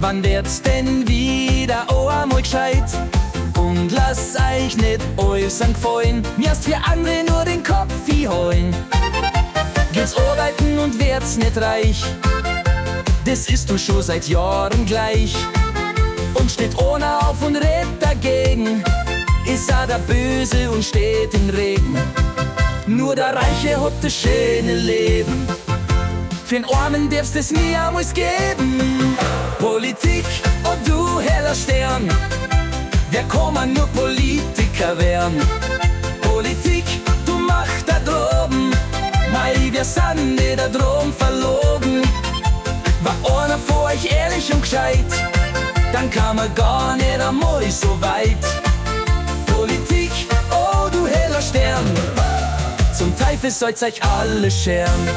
wann wird's denn wieder einmal gescheit? Und lasst euch nicht äußern gefallen, mir hast für andere nur den Kopf holen. Geht's arbeiten und wird's nicht reich, das ist du schon seit Jahren gleich. Und steht einer auf und redet dagegen, ist er der Böse und steht im Regen. Nur der Reiche hat das schöne Leben, für den Armen darfst es nie einmal geben. Politik, oh du heller Stern, wer kann man nur Politiker werden? Politik, du machst da droben, mei, wir sind nicht da droben verlogen. War einer vor euch ehrlich und gescheit, dann kam man gar nicht einmal so weit. Politik, oh du heller Stern, zum Teufel soll's euch alle scheren.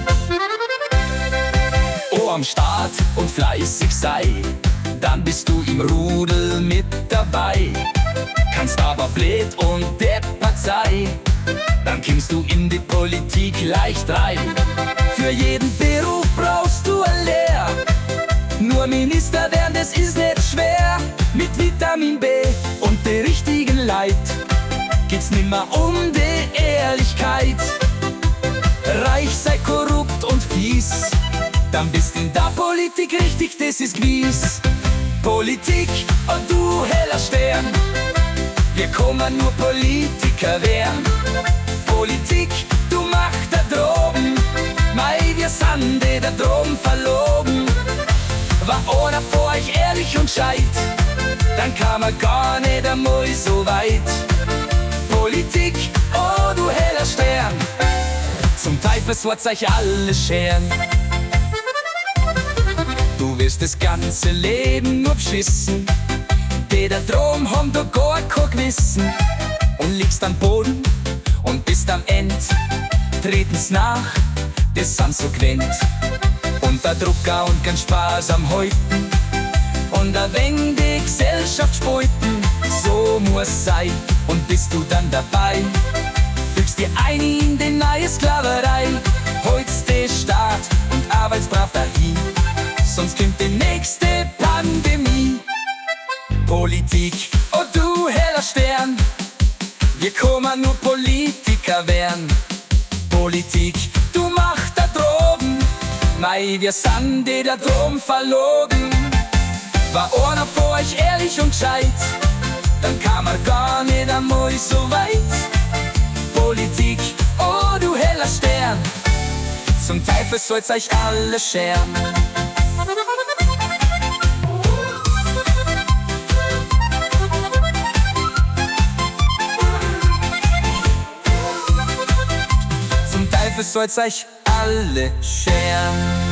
Oh, am Start und fleißig sei, dann bist du im Rudel mit dabei. Kannst aber blöd und deppert sei, dann kommst du in die Politik leicht rein. Für jeden Beruf brauchst du eine Lehr, nur Minister werden, das ist nicht schwer. Mit Vitamin B und die richtigen Leid geht's nimmer um die Ehrlichkeit. Reich sei korrupt und fies, dann bist in der Politik richtig, das ist gewiss. Politik, oh du heller Stern, wir kommen nur Politiker werden. Politik, du machst da droben, mei, wir sind die da droben verlogen. War einer vor euch ehrlich und gescheit, dann kam er gar nicht einmal so weit. Politik, oh du heller Stern, zum Teufel soll's euch alle scheren. Du wirst das ganze Leben nur beschissen, die da drum haben da gar kein Gewissen. Und liegst am Boden und bist am End, treten's nach, das sind so gewöhnt. Unter Drucker und kein Spaß am Häuten und ein wenig die Gesellschaft spalten. So muss sein, und bist du dann dabei, fügst dir ein in die neue Sklaverei. Holst den Staat und arbeitsbrav dahin, sonst kommt die nächste Pandemie. Politik, oh du heller Stern, wir kommen nur Politiker werden. Politik, du machst da droben, mei, wir sind die da drum verlogen. War einer vor euch ehrlich und gescheit, dann kam er gar nicht einmal so weit. Politik, oh du heller Stern, zum Teufel soll's euch alle scheren. Zum Teufel soll's euch alle scheren.